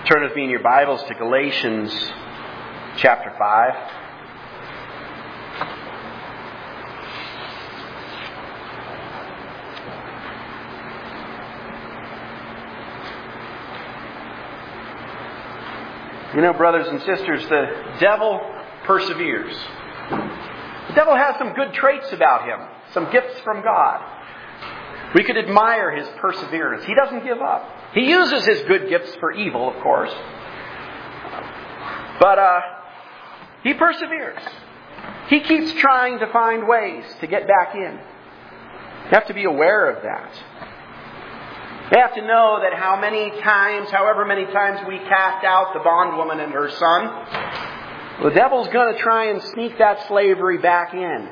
Turn with me in your Bibles to Galatians chapter 5. You know, brothers and sisters, the devil perseveres. The devil has some good traits about him, some gifts from God. We could admire his perseverance. He doesn't give up. He uses his good gifts for evil, of course. But he perseveres. He keeps trying to find ways to get back in. You have to be aware of that. You have to know that however many times we cast out the bondwoman and her son, the devil's going to try and sneak that slavery back in.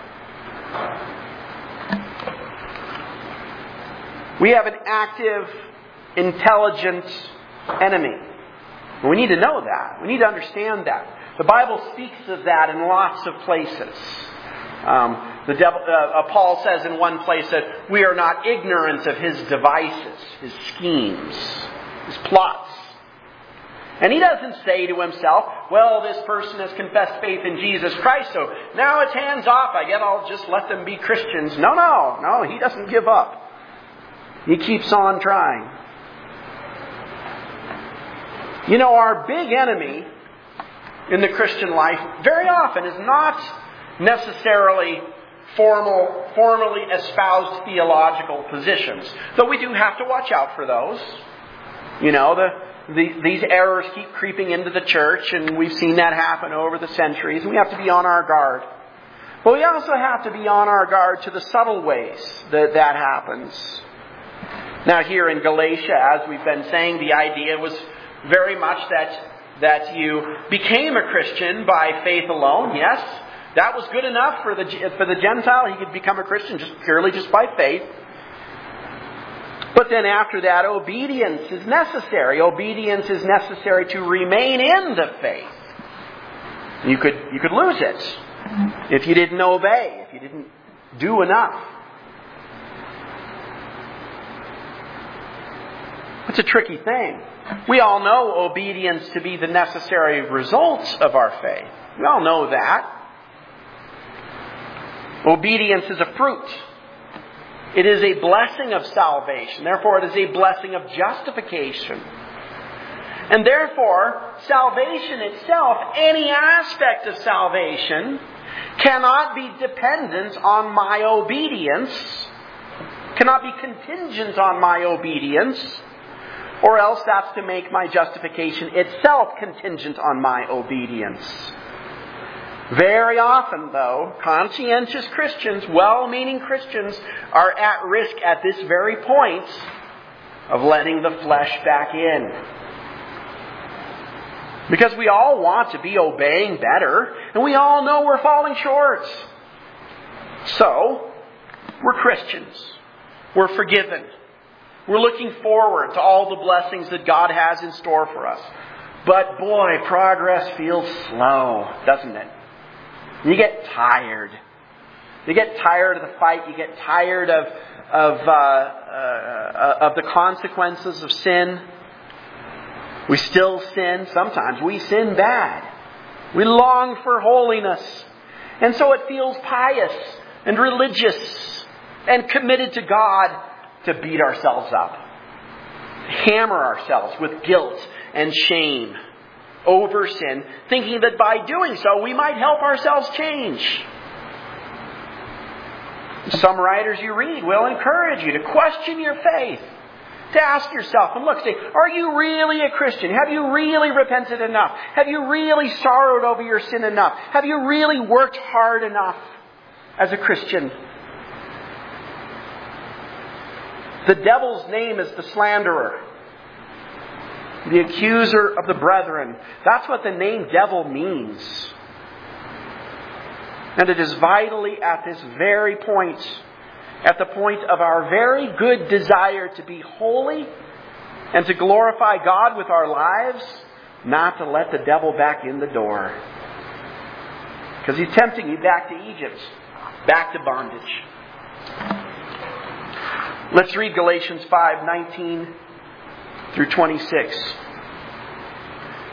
We have an active, intelligent enemy. We need to know that. We need to understand that. The Bible speaks of that in lots of places. Paul says in one place that we are not ignorant of his devices, his schemes, his plots. And he doesn't say to himself, well, this person has confessed faith in Jesus Christ, so now it's hands off. I guess I'll just let them be Christians. No, he doesn't give up. He keeps on trying. You know, our big enemy in the Christian life very often is not necessarily formally espoused theological positions. Though we do have to watch out for those. You know, these errors keep creeping into the church, and we've seen that happen over the centuries, and we have to be on our guard. But we also have to be on our guard to the subtle ways that happens. Now here in Galatia, as we've been saying, the idea was very much that you became a Christian by faith alone. Yes, that was good enough for the Gentile. He could become a Christian purely by faith. But then after that, obedience is necessary. Obedience is necessary to remain in the faith. You could lose it if you didn't obey, if you didn't do enough. It's a tricky thing. We all know obedience to be the necessary result of our faith. We all know that. Obedience is a fruit. It is a blessing of salvation. Therefore, it is a blessing of justification. And therefore, salvation itself, any aspect of salvation, cannot be dependent on my obedience, cannot be contingent on my obedience, or else that's to make my justification itself contingent on my obedience. Very often, though, conscientious Christians, well-meaning Christians, are at risk at this very point of letting the flesh back in. Because we all want to be obeying better, and we all know we're falling short. So, we're Christians. We're forgiven. We're looking forward to all the blessings that God has in store for us. But boy, progress feels slow, doesn't it? You get tired. You get tired of the fight. You get tired of the consequences of sin. We still sin. Sometimes we sin bad. We long for holiness. And so it feels pious and religious and committed to God to beat ourselves up, hammer ourselves with guilt and shame over sin, thinking that by doing so we might help ourselves change. Some writers you read will encourage you to question your faith, to ask yourself and look, say, are you really a Christian? Have you really repented enough? Have you really sorrowed over your sin enough? Have you really worked hard enough as a Christian? The devil's name is the slanderer, the accuser of the brethren. That's what the name devil means. And it is vitally at this very point, at the point of our very good desire to be holy and to glorify God with our lives, not to let the devil back in the door. Because he's tempting you back to Egypt, back to bondage. Let's read Galatians 5:19 through 26.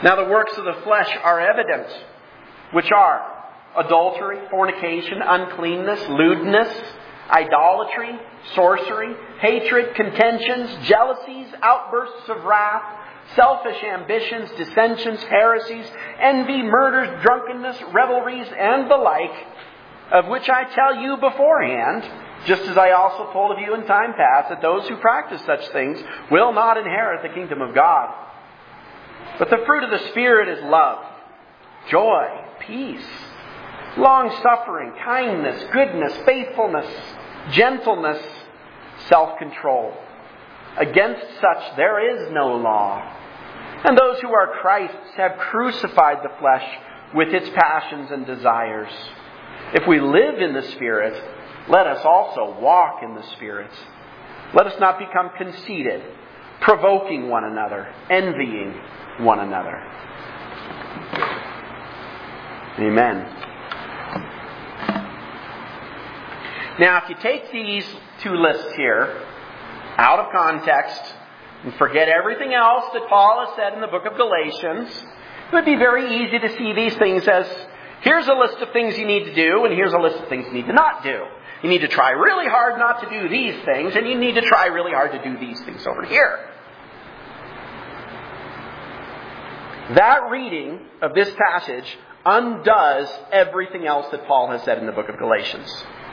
Now the works of the flesh are evident, which are adultery, fornication, uncleanness, lewdness, idolatry, sorcery, hatred, contentions, jealousies, outbursts of wrath, selfish ambitions, dissensions, heresies, envy, murders, drunkenness, revelries, and the like, of which I tell you beforehand, just as I also told of you in time past, that those who practice such things will not inherit the kingdom of God. But the fruit of the Spirit is love, joy, peace, long-suffering, kindness, goodness, faithfulness, gentleness, self-control. Against such there is no law. And those who are Christ's have crucified the flesh with its passions and desires. If we live in the Spirit, let us also walk in the Spirit. Let us not become conceited, provoking one another, envying one another. Amen. Now, if you take these two lists here out of context and forget everything else that Paul has said in the book of Galatians, it would be very easy to see these things as, here's a list of things you need to do, and here's a list of things you need to not do. You need to try really hard not to do these things, and you need to try really hard to do these things over here. That reading of this passage undoes everything else that Paul has said in the book of Galatians.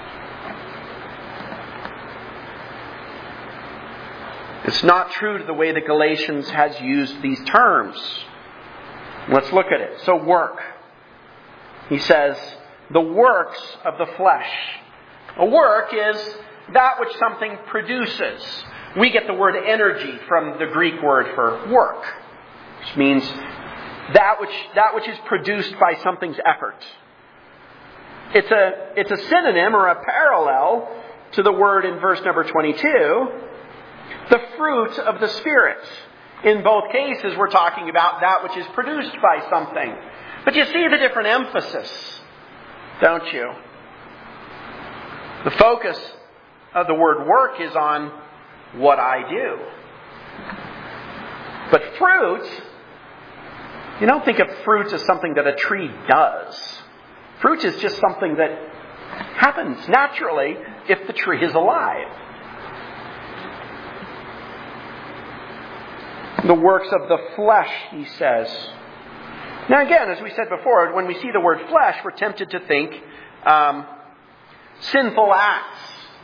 It's not true to the way that Galatians has used these terms. Let's look at it. So work. He says, the works of the flesh. A work is that which something produces. We get the word energy from the Greek word for work, which means that which is produced by something's effort. It's a synonym or a parallel to the word in verse number 22, the fruit of the Spirit. In both cases, we're talking about that which is produced by something. But you see the different emphasis, don't you? The focus of the word work is on what I do. But fruit, you don't think of fruit as something that a tree does. Fruit is just something that happens naturally if the tree is alive. The works of the flesh, he says. Now again, as we said before, when we see the word flesh, we're tempted to think sinful acts.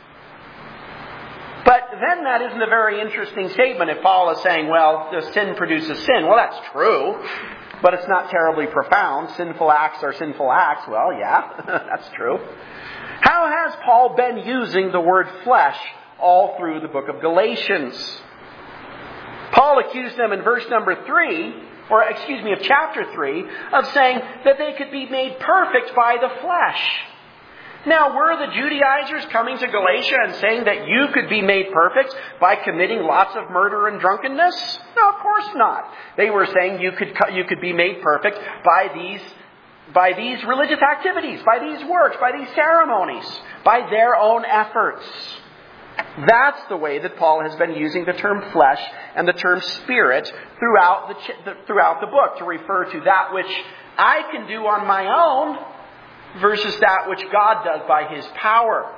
But then that isn't a very interesting statement if Paul is saying, well, the sin produces sin. Well, that's true, but it's not terribly profound. Sinful acts are sinful acts. Well, yeah, that's true. How has Paul been using the word flesh all through the book of Galatians? Paul accused them in verse number 3, of chapter 3, of saying that they could be made perfect by the flesh. Now, were the Judaizers coming to Galatia and saying that you could be made perfect by committing lots of murder and drunkenness? No, of course not. They were saying you could be made perfect by these religious activities, by these works, by these ceremonies, by their own efforts. That's the way that Paul has been using the term flesh and the term spirit throughout the book to refer to that which I can do on my own versus that which God does by His power.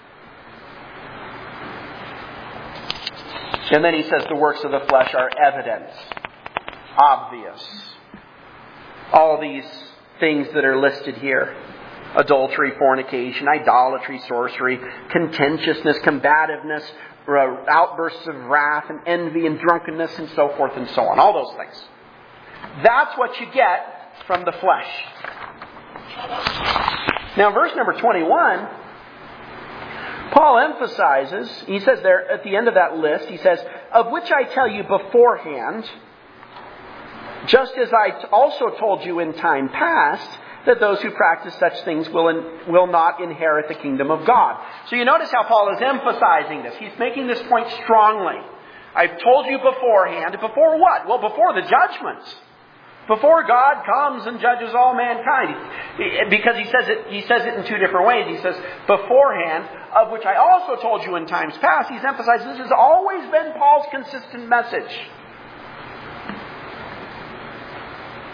And then he says the works of the flesh are evident, obvious. All these things that are listed here. Adultery, fornication, idolatry, sorcery, contentiousness, combativeness, outbursts of wrath and envy and drunkenness and so forth and so on. All those things. That's what you get from the flesh. Now, verse number 21, Paul emphasizes, he says there at the end of that list, he says, of which I tell you beforehand, just as I also told you in time past, that those who practice such things will not inherit the kingdom of God. So you notice how Paul is emphasizing this. He's making this point strongly. I've told you beforehand. Before what? Well, before the judgment. Before God comes and judges all mankind. Because he says it in two different ways. He says, beforehand, of which I also told you in times past. He's emphasized this has always been Paul's consistent message.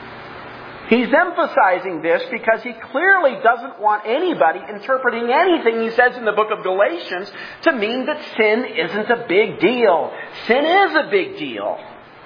He's emphasizing this because he clearly doesn't want anybody interpreting anything he says in the book of Galatians to mean that sin isn't a big deal. Sin is a big deal.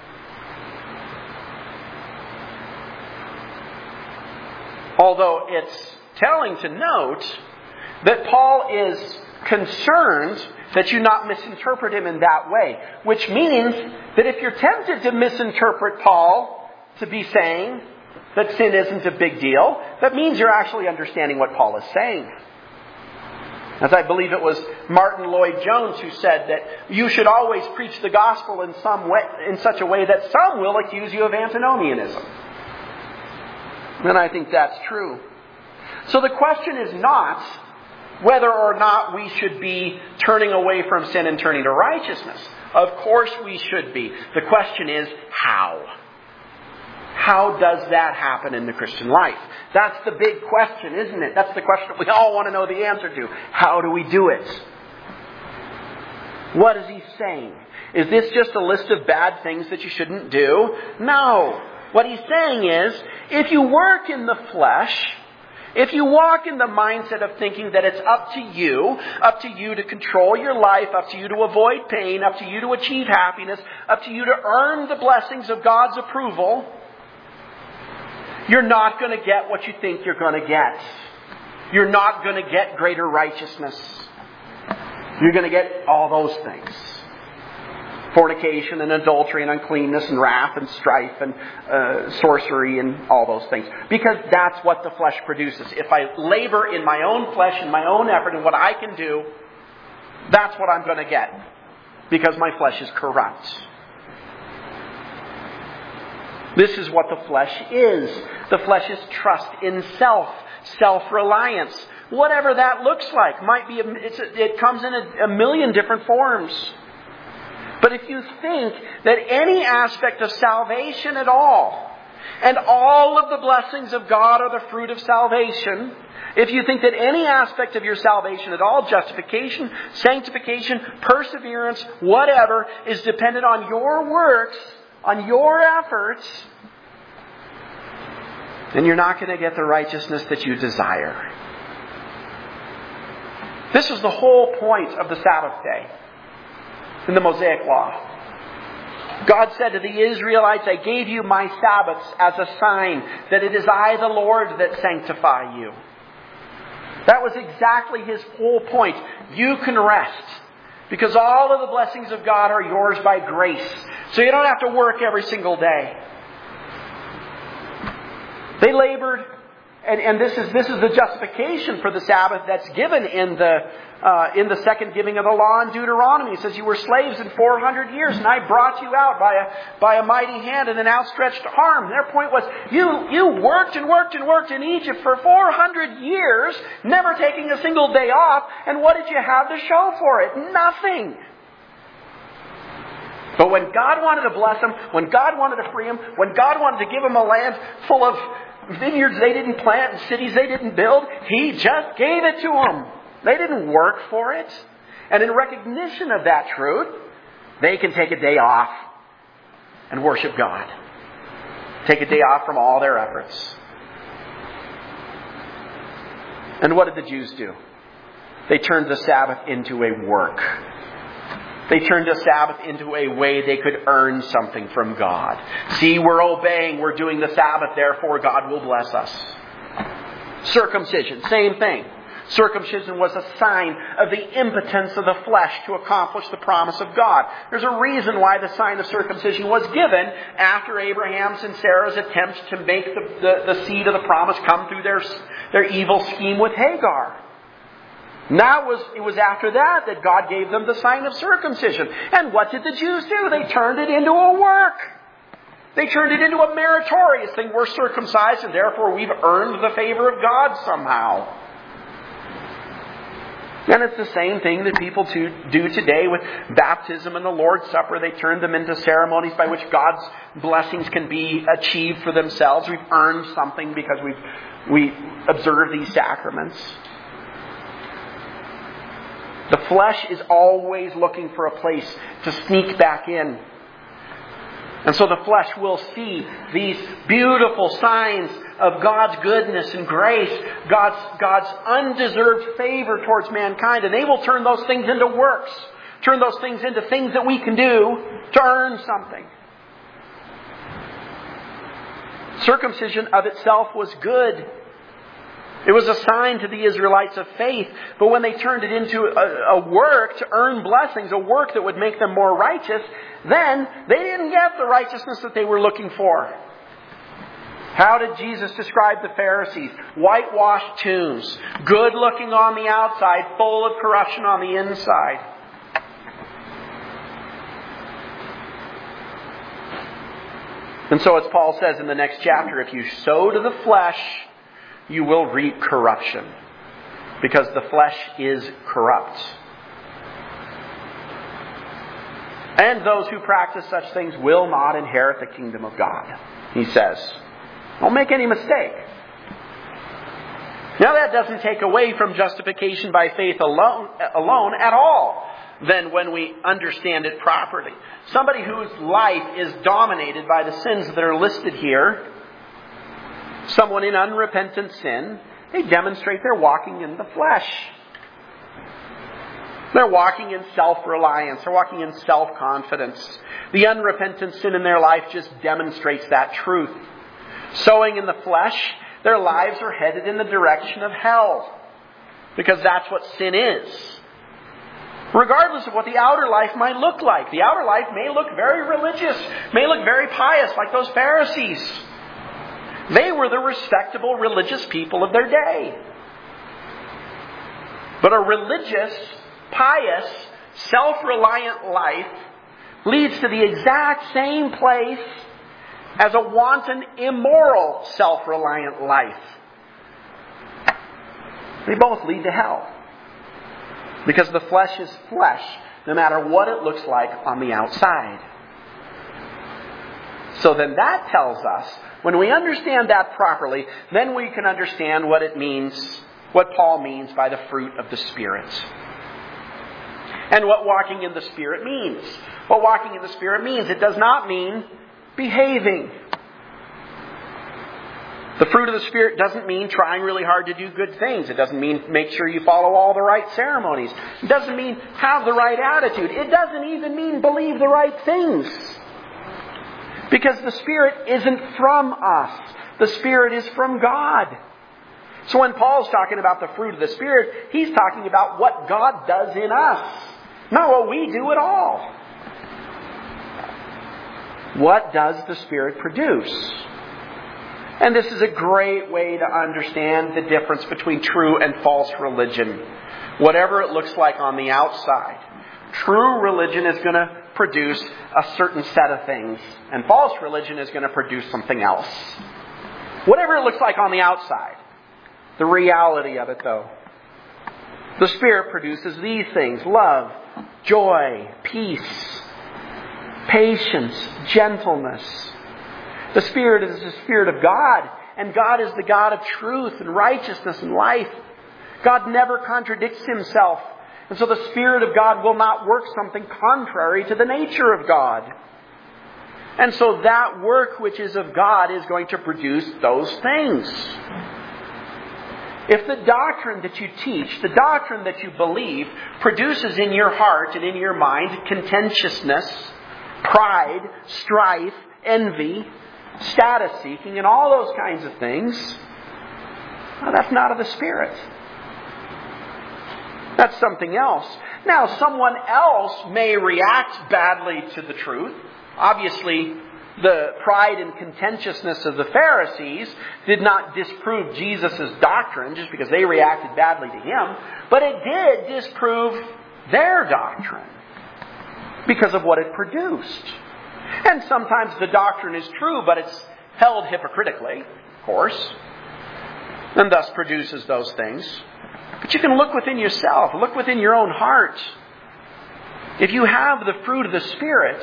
Although it's telling to note that Paul is concerned that you not misinterpret him in that way. Which means that if you're tempted to misinterpret Paul to be saying that sin isn't a big deal, that means you're actually understanding what Paul is saying. As I believe it was Martin Lloyd-Jones who said that you should always preach the gospel in some way, in such a way that some will accuse you of antinomianism. And I think that's true. So the question is not whether or not we should be turning away from sin and turning to righteousness. Of course we should be. The question is how. How does that happen in the Christian life? That's the big question, isn't it? That's the question we all want to know the answer to. How do we do it? What is he saying? Is this just a list of bad things that you shouldn't do? No. What he's saying is, if you work in the flesh, if you walk in the mindset of thinking that it's up to you to control your life, up to you to avoid pain, up to you to achieve happiness, up to you to earn the blessings of God's approval, you're not going to get what you think you're going to get. You're not going to get greater righteousness. You're going to get all those things. Fornication and adultery and uncleanness and wrath and strife and sorcery and all those things. Because that's what the flesh produces. If I labor in my own flesh and my own effort and what I can do, that's what I'm going to get. Because my flesh is corrupt. This is what the flesh is. The flesh is trust in self, self-reliance. Whatever that looks like. It comes in a million different forms. But if you think that any aspect of salvation at all, and all of the blessings of God are the fruit of salvation, if you think that any aspect of your salvation at all, justification, sanctification, perseverance, whatever, is dependent on your works, on your efforts, then you're not going to get the righteousness that you desire. This is the whole point of the Sabbath day in the Mosaic Law. God said to the Israelites, I gave you my Sabbaths as a sign that it is I, the Lord, that sanctify you. That was exactly His whole point. You can rest because all of the blessings of God are yours by grace. So you don't have to work every single day. They labored, and this is the justification for the Sabbath that's given in the second giving of the law in Deuteronomy. It says you were slaves in 400 years, and I brought you out by a mighty hand and an outstretched arm. Their point was, you worked and worked and worked in Egypt for 400 years, never taking a single day off, and what did you have to show for it? Nothing. But when God wanted to bless them, when God wanted to free them, when God wanted to give them a land full of vineyards they didn't plant and cities they didn't build, He just gave it to them. They didn't work for it. And in recognition of that truth, they can take a day off and worship God. Take a day off from all their efforts. And what did the Jews do? They turned the Sabbath into a work. They turned the Sabbath into a way they could earn something from God. See, we're obeying, we're doing the Sabbath, therefore God will bless us. Circumcision, same thing. Circumcision was a sign of the impotence of the flesh to accomplish the promise of God. There's a reason why the sign of circumcision was given after Abraham's and Sarah's attempt to make the seed of the promise come through their evil scheme with Hagar. Now it was after that God gave them the sign of circumcision. And what did the Jews do? They turned it into a work. They turned it into a meritorious thing. We're circumcised and therefore we've earned the favor of God somehow. And it's the same thing that people do today with baptism and the Lord's Supper. They turn them into ceremonies by which God's blessings can be achieved for themselves. We've earned something because we observe these sacraments. The flesh is always looking for a place to sneak back in. And so the flesh will see these beautiful signs of God's goodness and grace, God's undeserved favor towards mankind, and they will turn those things into works, turn those things into things that we can do to earn something. Circumcision of itself was good. It was a sign to the Israelites of faith. But when they turned it into a work to earn blessings, a work that would make them more righteous, then they didn't get the righteousness that they were looking for. How did Jesus describe the Pharisees? Whitewashed tombs, good looking on the outside, full of corruption on the inside. And so as Paul says in the next chapter, if you sow to the flesh, you will reap corruption. Because the flesh is corrupt. And those who practice such things will not inherit the kingdom of God, he says. Don't make any mistake. Now that doesn't take away from justification by faith alone at all. Then when we understand it properly. Somebody whose life is dominated by the sins that are listed here, someone in unrepentant sin, they demonstrate they're walking in the flesh. They're walking in self-reliance. They're walking in self-confidence. The unrepentant sin in their life just demonstrates that truth. Sowing in the flesh, their lives are headed in the direction of hell. Because that's what sin is. Regardless of what the outer life might look like. The outer life may look very religious, may look very pious like those Pharisees. They were the respectable religious people of their day. But a religious, pious, self-reliant life leads to the exact same place as a wanton, immoral, self-reliant life. They both lead to hell. Because the flesh is flesh, no matter what it looks like on the outside. So then that tells us, when we understand that properly, then we can understand what it means, what Paul means by the fruit of the Spirit. And what walking in the Spirit means. What walking in the Spirit means, it does not mean behaving. The fruit of the Spirit doesn't mean trying really hard to do good things. It doesn't mean make sure you follow all the right ceremonies. It doesn't mean have the right attitude. It doesn't even mean believe the right things. Because the Spirit isn't from us. The Spirit is from God. So when Paul's talking about the fruit of the Spirit, he's talking about what God does in us. Not what we do at all. What does the Spirit produce? And this is a great way to understand the difference between true and false religion. Whatever it looks like on the outside. True religion is going to produce a certain set of things. And false religion is going to produce something else. Whatever it looks like on the outside. The reality of it, though. The Spirit produces these things. Love, joy, peace, patience, gentleness. The Spirit is the Spirit of God. And God is the God of truth and righteousness and life. God never contradicts Himself. And so the Spirit of God will not work something contrary to the nature of God. And so that work which is of God is going to produce those things. If the doctrine that you teach, the doctrine that you believe, produces in your heart and in your mind contentiousness, pride, strife, envy, status seeking, and all those kinds of things, well, that's not of the Spirit. That's something else. Now, someone else may react badly to the truth. Obviously, the pride and contentiousness of the Pharisees did not disprove Jesus' doctrine just because they reacted badly to Him, but it did disprove their doctrine because of what it produced. And sometimes the doctrine is true, but it's held hypocritically, of course, and thus produces those things. But you can look within yourself, look within your own heart. If you have the fruit of the Spirit,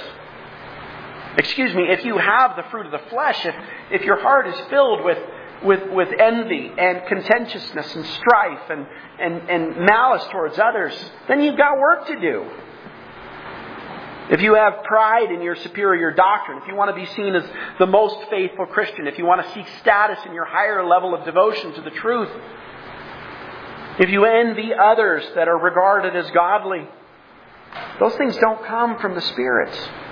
if you have the fruit of the flesh, if your heart is filled with envy and contentiousness and strife and malice towards others, then you've got work to do. If you have pride in your superior doctrine, if you want to be seen as the most faithful Christian, if you want to seek status in your higher level of devotion to the truth, if you envy others that are regarded as godly, those things don't come from the Spirit.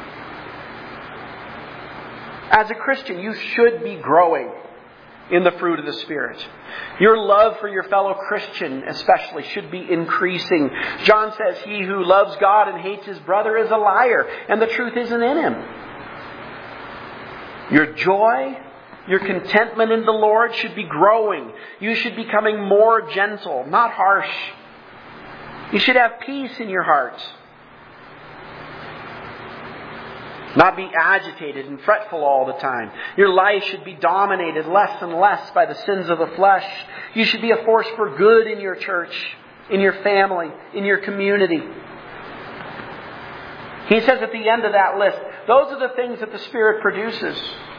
As a Christian, you should be growing in the fruit of the Spirit. Your love for your fellow Christian especially should be increasing. John says, "He who loves God and hates his brother is a liar, and the truth isn't in him." Your joy, your contentment in the Lord should be growing. You should be becoming more gentle, not harsh. You should have peace in your heart. Not be agitated and fretful all the time. Your life should be dominated less and less by the sins of the flesh. You should be a force for good in your church, in your family, in your community. He says at the end of that list, those are the things that the Spirit produces.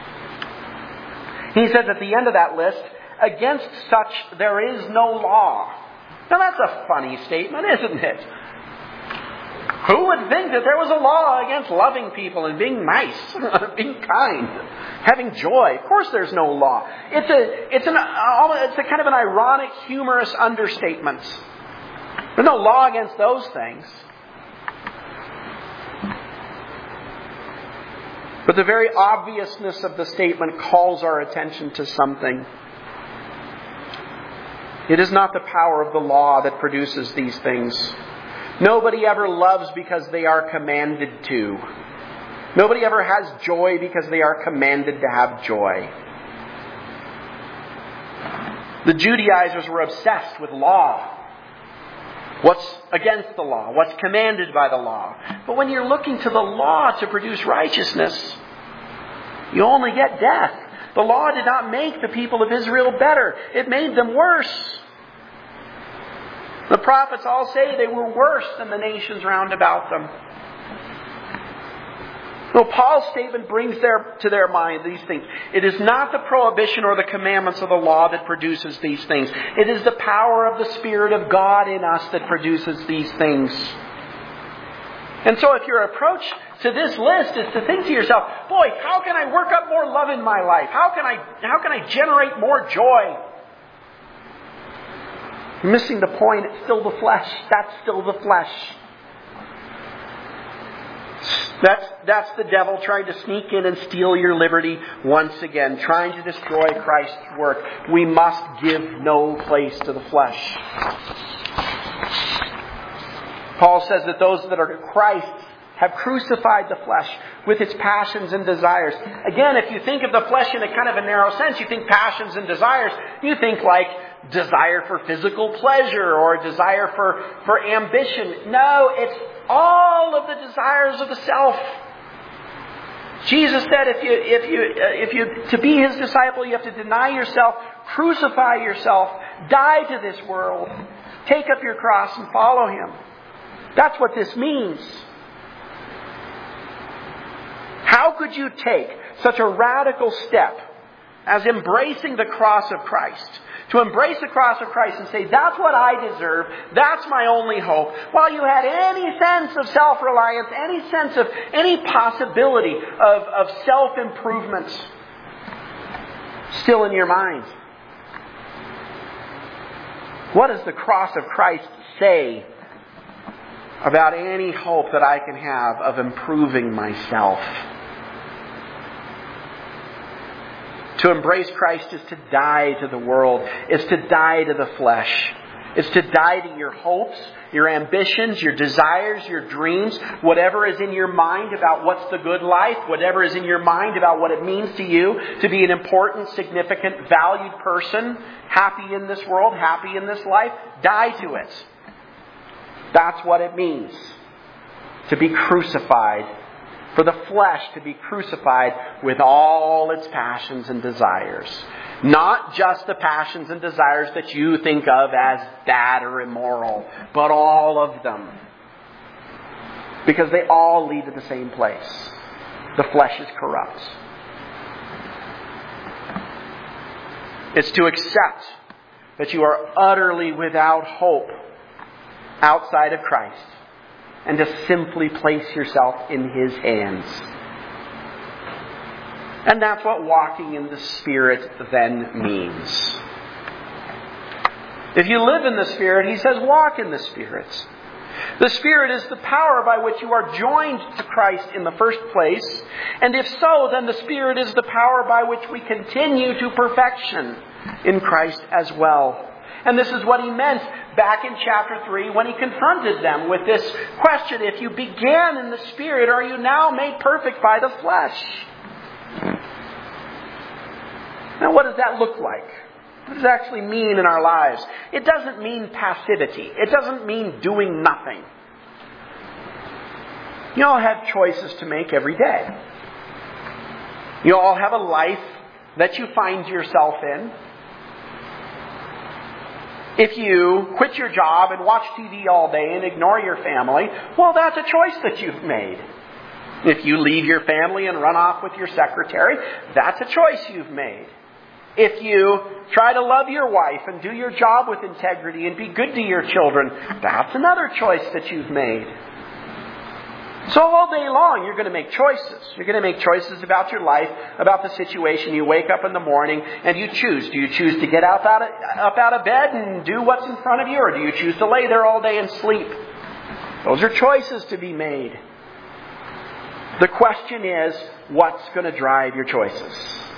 He says at the end of that list, against such there is no law. Now that's a funny statement, isn't it? Who would think that there was a law against loving people and being nice, being kind, having joy? Of course there's no law. It's a kind of an ironic, humorous understatement. There's no law against those things. But the very obviousness of the statement calls our attention to something. It is not the power of the law that produces these things. Nobody ever loves because they are commanded to. Nobody ever has joy because they are commanded to have joy. The Judaizers were obsessed with law. What's against the law? What's commanded by the law? But when you're looking to the law to produce righteousness, you only get death. The law did not make the people of Israel better. It made them worse. The prophets all say they were worse than the nations round about them. So Paul's statement brings to their mind these things. It is not the prohibition or the commandments of the law that produces these things. It is the power of the Spirit of God in us that produces these things. And so if your approach to this list is to think to yourself, boy, how can I work up more love in my life? How can I generate more joy? You're missing the point. It's still the flesh. That's still the flesh. That's the devil trying to sneak in and steal your liberty once again, trying to destroy Christ's work. We must give no place to the flesh. Paul says that those that are Christ's have crucified the flesh with its passions and desires. Again, if you think of the flesh in a kind of a narrow sense, you think passions and desires, you think like desire for physical pleasure or desire for ambition. No, it's all of the desires of the self. Jesus said if you to be His disciple, you have to deny yourself, crucify yourself, die to this world, take up your cross and follow Him. That's what this means. How could you take such a radical step as embracing the cross of Christ? To embrace the cross of Christ and say, that's what I deserve, that's my only hope, while you had any sense of self-reliance, any sense of any possibility of self-improvement still in your mind. What does the cross of Christ say about any hope that I can have of improving myself? To embrace Christ is to die to the world. It's to die to the flesh. It's to die to your hopes, your ambitions, your desires, your dreams, whatever is in your mind about what's the good life, whatever is in your mind about what it means to you to be an important, significant, valued person, happy in this world, happy in this life. Die to it. That's what it means to be crucified. For the flesh to be crucified with all its passions and desires. Not just the passions and desires that you think of as bad or immoral, but all of them. Because they all lead to the same place. The flesh is corrupt. It's to accept that you are utterly without hope outside of Christ. and to simply place yourself in His hands. And that's what walking in the Spirit then means. If you live in the Spirit, He says, walk in the Spirit. The Spirit is the power by which you are joined to Christ in the first place. And if so, then the Spirit is the power by which we continue to perfection in Christ as well. And this is what He meant back in chapter 3 when He confronted them with this question: if you began in the Spirit, are you now made perfect by the flesh? Now, what does that look like? What does it actually mean in our lives? It doesn't mean passivity. It doesn't mean doing nothing. You all have choices to make every day. You all have a life that you find yourself in. If you quit your job and watch TV all day and ignore your family, well, that's a choice that you've made. If you leave your family and run off with your secretary, that's a choice you've made. If you try to love your wife and do your job with integrity and be good to your children, that's another choice that you've made. So all day long, you're going to make choices. You're going to make choices about your life, about the situation. You wake up in the morning and you choose. Do you choose to get up out of bed and do what's in front of you? Or do you choose to lay there all day and sleep? Those are choices to be made. The question is, what's going to drive your choices?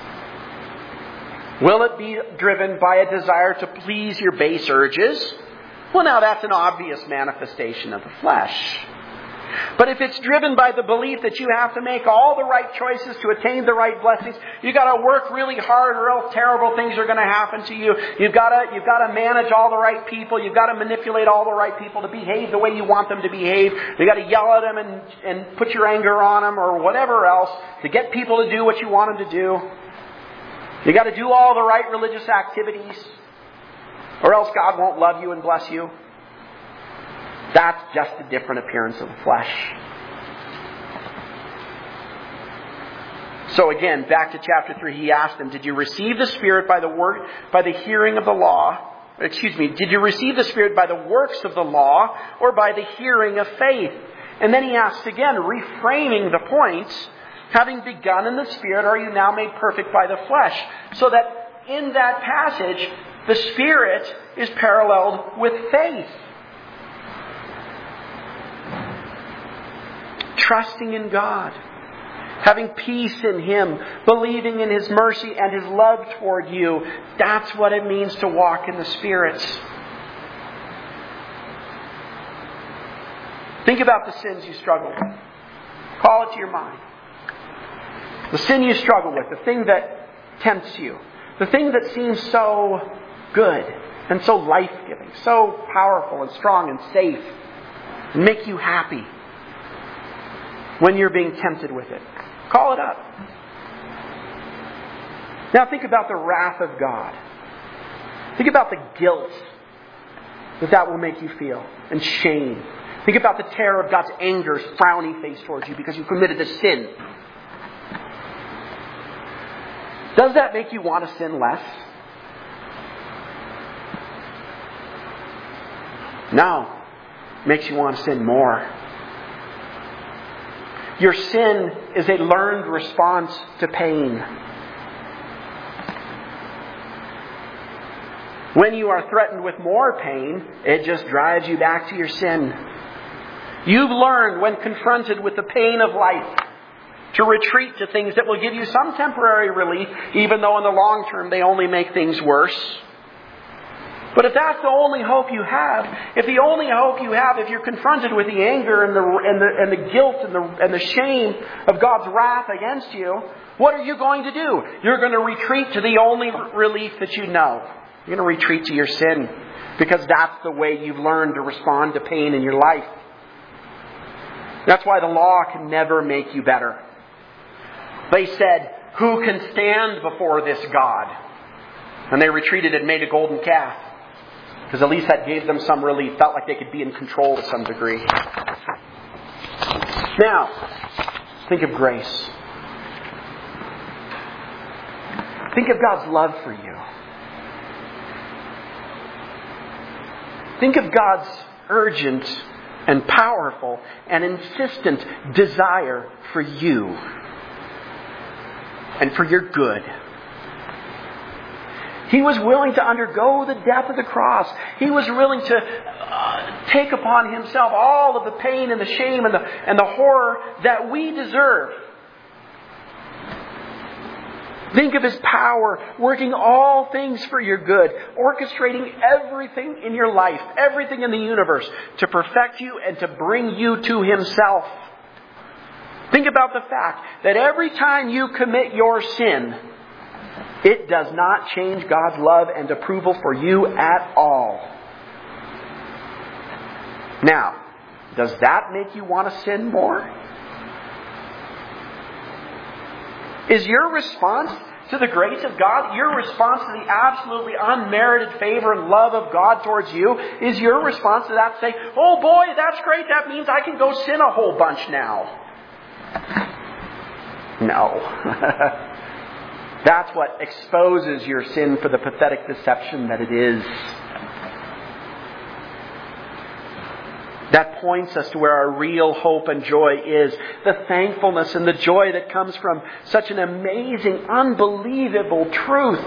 Will it be driven by a desire to please your base urges? Well, now that's an obvious manifestation of the flesh. But if it's driven by the belief that you have to make all the right choices to attain the right blessings, you've got to work really hard or else terrible things are going to happen to you. You've got to manage all the right people. You've got to manipulate all the right people to behave the way you want them to behave. You've got to yell at them and put your anger on them or whatever else to get people to do what you want them to do. You've got to do all the right religious activities or else God won't love you and bless you. That's just a different appearance of the flesh. So again, back to chapter 3, he asked them, did you receive the Spirit by the hearing of the law? Did you receive the Spirit by the works of the law or by the hearing of faith? And then he asks again, reframing the point, having begun in the Spirit, are you now made perfect by the flesh? So that in that passage, the Spirit is paralleled with faith. Trusting in God, having peace in Him, believing in His mercy and His love toward you. That's what it means to walk in the Spirit. Think about the sins you struggle with. Call it to your mind. The sin you struggle with, the thing that tempts you, the thing that seems so good and so life-giving, so powerful and strong and safe, and make you happy. When you're being tempted with it, call it up. Now think about the wrath of God. Think about the guilt that will make you feel, and shame. Think about the terror of God's anger, frowny face towards you because you committed a sin. Does that make you want to sin less? No. It makes you want to sin more. Your sin is a learned response to pain. When you are threatened with more pain, it just drives you back to your sin. You've learned when confronted with the pain of life to retreat to things that will give you some temporary relief, even though in the long term they only make things worse. But if that's the only hope you have, if you're confronted with the anger and the guilt and the shame of God's wrath against you, what are you going to do? You're going to retreat to the only relief that you know. You're going to retreat to your sin because that's the way you've learned to respond to pain in your life. That's why the law can never make you better. They said, "Who can stand before this God?" And they retreated and made a golden calf. Because at least that gave them some relief. Felt like they could be in control to some degree. Now, think of grace. Think of God's love for you. Think of God's urgent and powerful and insistent desire for you and for your good. He was willing to undergo the death of the cross. He was willing to take upon Himself all of the pain and the shame and the horror that we deserve. Think of His power working all things for your good, orchestrating everything in your life, everything in the universe to perfect you and to bring you to Himself. Think about the fact that every time you commit your sin, it does not change God's love and approval for you at all. Now, does that make you want to sin more? Is your response to the grace of God, your response to the absolutely unmerited favor and love of God towards you, is your response to that to say, oh boy, that's great, that means I can go sin a whole bunch now? No. That's what exposes your sin for the pathetic deception that it is. That points us to where our real hope and joy is. The thankfulness and the joy that comes from such an amazing, unbelievable truth.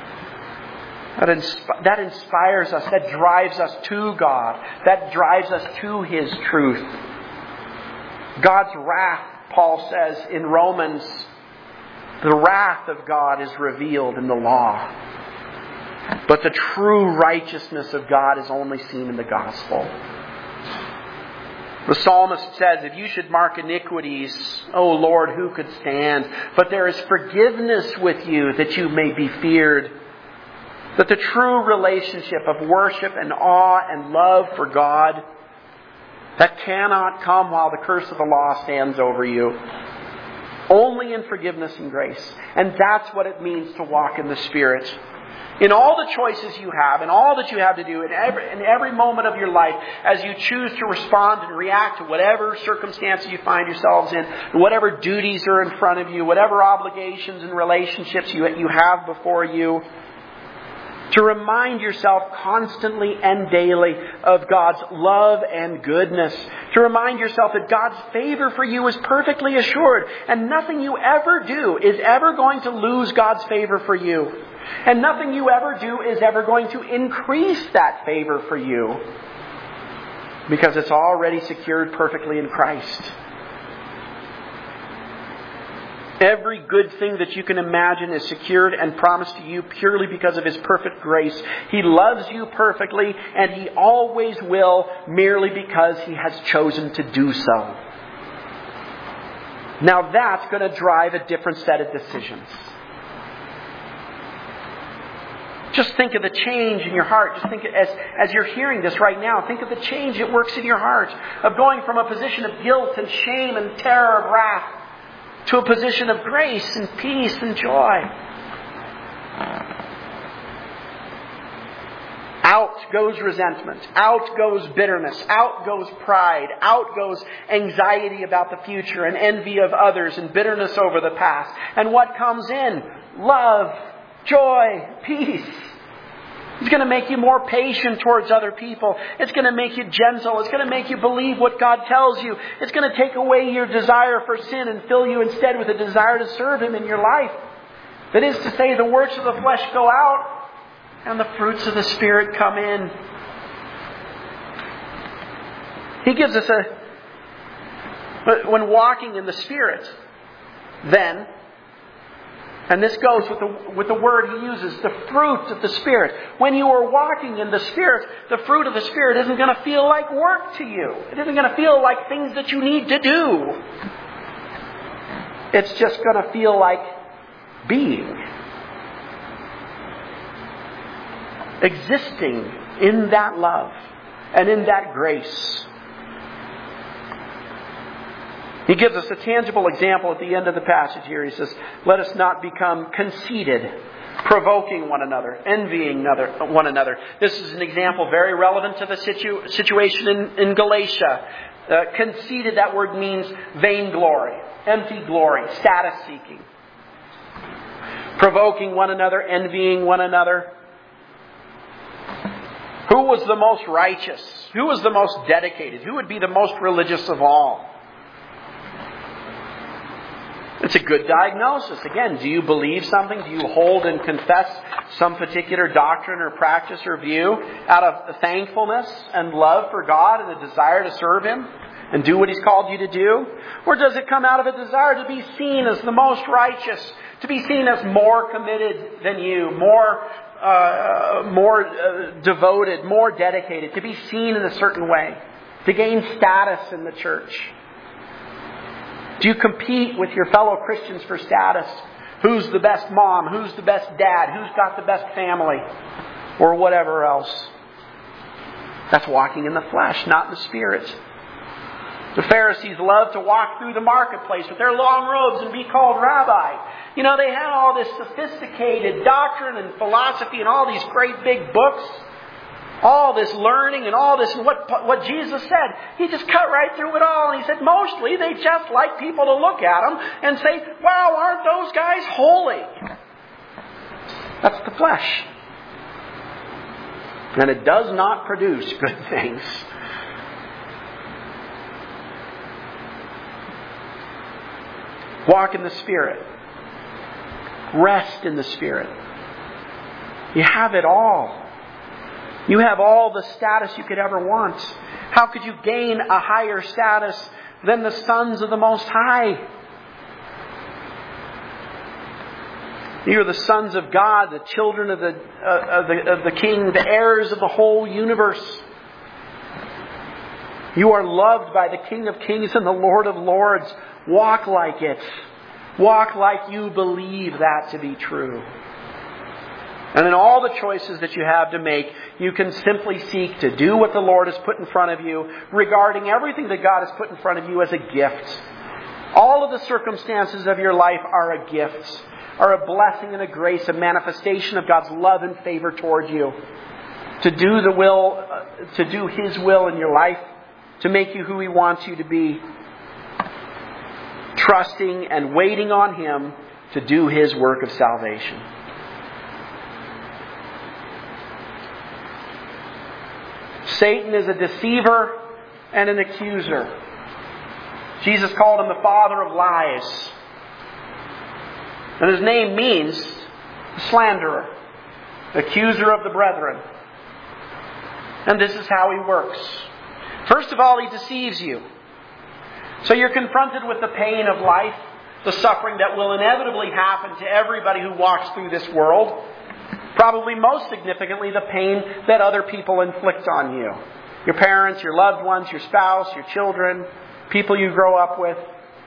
That inspires us, that drives us to God, that drives us to His truth. God's wrath, Paul says in Romans, the wrath of God is revealed in the law. But the true righteousness of God is only seen in the gospel. The psalmist says, if you should mark iniquities, O Lord, who could stand? But there is forgiveness with you that you may be feared. That the true relationship of worship and awe and love for God, that cannot come while the curse of the law stands over you. Only in forgiveness and grace. And that's what it means to walk in the Spirit. In all the choices you have, and all that you have to do in every moment of your life, as you choose to respond and react to whatever circumstances you find yourselves in, whatever duties are in front of you, whatever obligations and relationships you have before you, to remind yourself constantly and daily of God's love and goodness. To remind yourself that God's favor for you is perfectly assured, and nothing you ever do is ever going to lose God's favor for you. And nothing you ever do is ever going to increase that favor for you, because it's already secured perfectly in Christ. Every good thing that you can imagine is secured and promised to you purely because of His perfect grace. He loves you perfectly, and He always will, merely because He has chosen to do so. Now that's going to drive a different set of decisions. Just think of the change in your heart. Just think as you're hearing this right now, think of the change it works in your heart. Of going from a position of guilt and shame and terror and wrath to a position of grace and peace and joy. Out goes resentment. Out goes bitterness. Out goes pride. Out goes anxiety about the future and envy of others and bitterness over the past. And what comes in? Love, joy, peace. It's going to make you more patient towards other people. It's going to make you gentle. It's going to make you believe what God tells you. It's going to take away your desire for sin and fill you instead with a desire to serve Him in your life. That is to say, the works of the flesh go out and the fruits of the Spirit come in. He gives us when walking in the Spirit, then, and this goes with the word He uses, the fruit of the Spirit. When you are walking in the Spirit, the fruit of the Spirit isn't going to feel like work to you. It isn't going to feel like things that you need to do. It's just going to feel like being. Existing in that love and in that grace. He gives us a tangible example at the end of the passage here. He says, let us not become conceited, provoking one another, envying one another. This is an example very relevant to the situation in Galatia. Conceited, that word means vainglory, empty glory, status seeking. Provoking one another, envying one another. Who was the most righteous? Who was the most dedicated? Who would be the most religious of all? It's a good diagnosis. Again, do you believe something? Do you hold and confess some particular doctrine or practice or view out of thankfulness and love for God and a desire to serve Him and do what He's called you to do? Or does it come out of a desire to be seen as the most righteous, to be seen as more committed than you, more devoted, more dedicated, to be seen in a certain way, to gain status in the church? Do you compete with your fellow Christians for status? Who's the best mom? Who's the best dad? Who's got the best family? Or whatever else. That's walking in the flesh, not in the Spirit. The Pharisees loved to walk through the marketplace with their long robes and be called rabbi. You know, they had all this sophisticated doctrine and philosophy and all these great big books. All this learning and all this, what Jesus said, He just cut right through it all. And He said mostly they just like people to look at them and say, wow, aren't those guys holy? That's the flesh. And it does not produce good things. Walk in the Spirit. Rest in the Spirit. You have it all. You have all the status you could ever want. How could you gain a higher status than the sons of the Most High? You are the sons of God, the children of the King, the heirs of the whole universe. You are loved by the King of Kings and the Lord of Lords. Walk like it. Walk like you believe that to be true. And in all the choices that you have to make, you can simply seek to do what the Lord has put in front of you, regarding everything that God has put in front of you as a gift. All of the circumstances of your life are a gift, are a blessing and a grace, a manifestation of God's love and favor toward you. To do His will in your life, to make you who He wants you to be. Trusting and waiting on Him to do His work of salvation. Satan is a deceiver and an accuser. Jesus called him the father of lies. And his name means slanderer, accuser of the brethren. And this is how he works. First of all, he deceives you. So you're confronted with the pain of life, the suffering that will inevitably happen to everybody who walks through this world. Probably most significantly, the pain that other people inflict on you. Your parents, your loved ones, your spouse, your children, people you grow up with.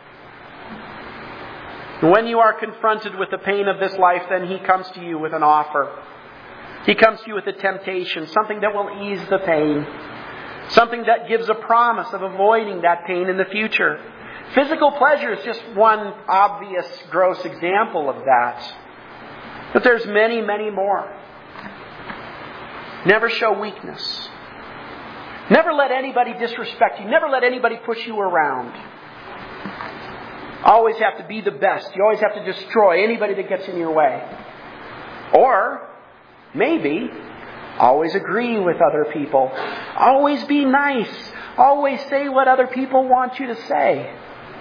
When you are confronted with the pain of this life, then He comes to you with an offer. He comes to you with a temptation, something that will ease the pain. Something that gives a promise of avoiding that pain in the future. Physical pleasure is just one obvious, gross example of that. But there's many, many more. Never show weakness. Never let anybody disrespect you. Never let anybody push you around. Always have to be the best. You always have to destroy anybody that gets in your way. Or, maybe, always agree with other people. Always be nice. Always say what other people want you to say.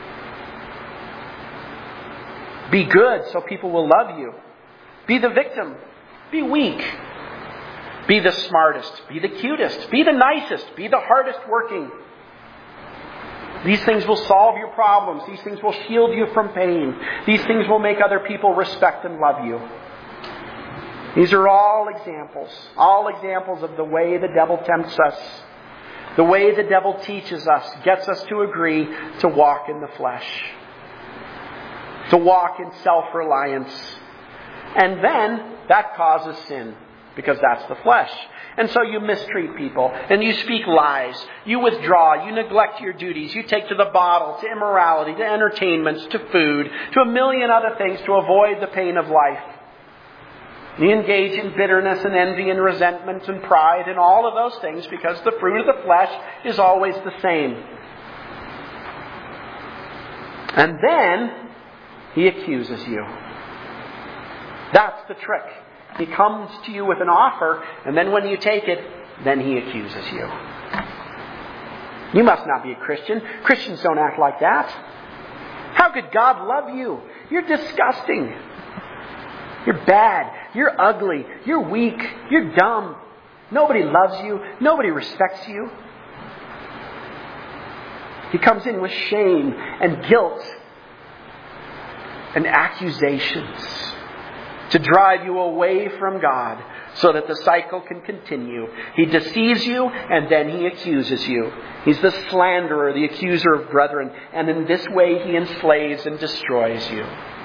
Be good so people will love you. Be the victim. Be weak. Be the smartest. Be the cutest. Be the nicest. Be the hardest working. These things will solve your problems. These things will shield you from pain. These things will make other people respect and love you. These are all examples of the way the devil tempts us. The way the devil teaches us, gets us to agree to walk in the flesh. To walk in self-reliance. And then that causes sin, because that's the flesh. And so you mistreat people, and you speak lies, you withdraw, you neglect your duties, you take to the bottle, to immorality, to entertainments, to food, to a million other things to avoid the pain of life. You engage in bitterness and envy and resentment and pride and all of those things because the fruit of the flesh is always the same. And then he accuses you. That's the trick. He comes to you with an offer, and then when you take it, then He accuses you. You must not be a Christian. Christians don't act like that. How could God love you? You're disgusting. You're bad. You're ugly. You're weak. You're dumb. Nobody loves you. Nobody respects you. He comes in with shame and guilt and accusations to drive you away from God so that the cycle can continue. He deceives you and then he accuses you. He's the slanderer, the accuser of brethren, and in this way he enslaves and destroys you.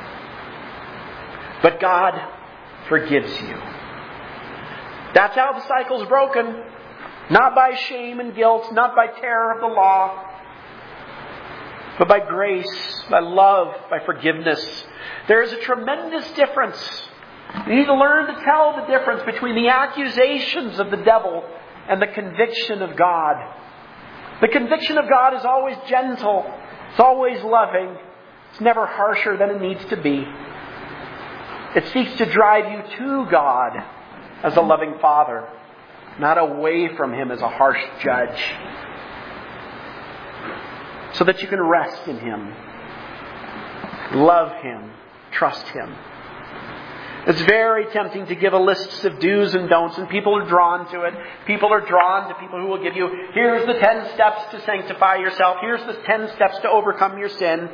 But God forgives you. That's how the cycle's broken. Not by shame and guilt, not by terror of the law, but by grace, by love, by forgiveness. There is a tremendous difference. You need to learn to tell the difference between the accusations of the devil and the conviction of God. The conviction of God is always gentle. It's always loving. It's never harsher than it needs to be. It seeks to drive you to God as a loving Father, not away from Him as a harsh judge, so that you can rest in Him, love Him, trust Him. It's very tempting to give a list of do's and don'ts, and people are drawn to it. People are drawn to people who will give you, here's the 10 steps to sanctify yourself. Here's the 10 steps to overcome your sin.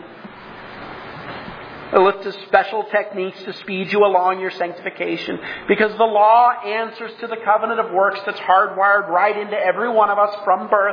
A list of special techniques to speed you along your sanctification. Because the law answers to the covenant of works that's hardwired right into every one of us from birth.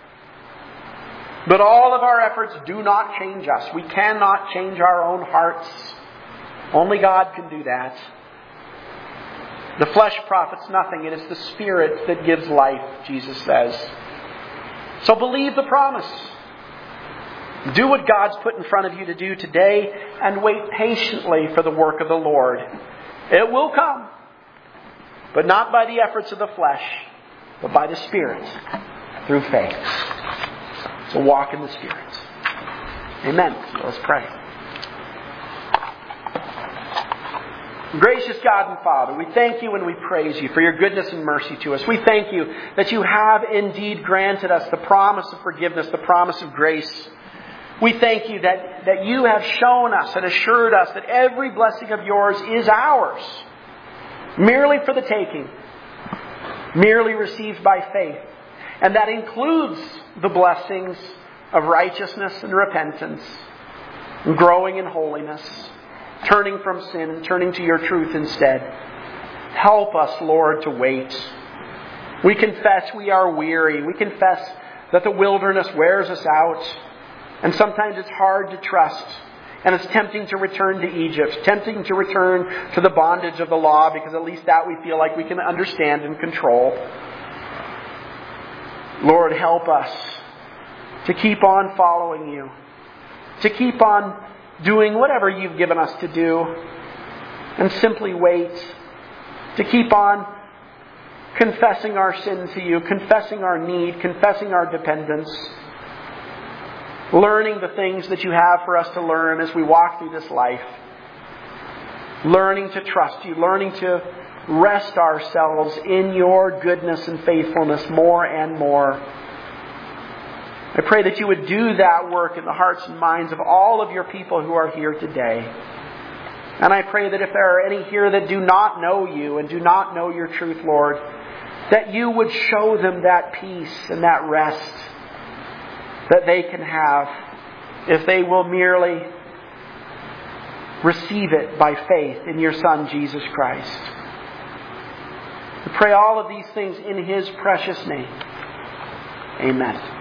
But all of our efforts do not change us. We cannot change our own hearts. Only God can do that. The flesh profits nothing. It is the Spirit that gives life, Jesus says. So believe the promise. Do what God's put in front of you to do today and wait patiently for the work of the Lord. It will come, but not by the efforts of the flesh, but by the Spirit through faith. So walk in the Spirit. Amen. Let's pray. Gracious God and Father, we thank you and we praise you for your goodness and mercy to us. We thank you that you have indeed granted us the promise of forgiveness, the promise of grace. We thank you that you have shown us and assured us that every blessing of yours is ours, merely for the taking, merely received by faith. And that includes the blessings of righteousness and repentance, and growing in holiness, turning from sin and turning to your truth instead. Help us, Lord, to wait. We confess we are weary. We confess that the wilderness wears us out. And sometimes it's hard to trust. And it's tempting to return to Egypt. Tempting to return to the bondage of the law, because at least that we feel like we can understand and control. Lord, help us to keep on following you. To keep on doing whatever you've given us to do. And simply wait. To keep on confessing our sin to you. Confessing our need. Confessing our dependence. Learning the things that you have for us to learn as we walk through this life. Learning to trust you. Learning to rest ourselves in your goodness and faithfulness more and more. I pray that you would do that work in the hearts and minds of all of your people who are here today. And I pray that if there are any here that do not know you and do not know your truth, Lord, that you would show them that peace and that rest that they can have if they will merely receive it by faith in your Son, Jesus Christ. We pray all of these things in His precious name. Amen.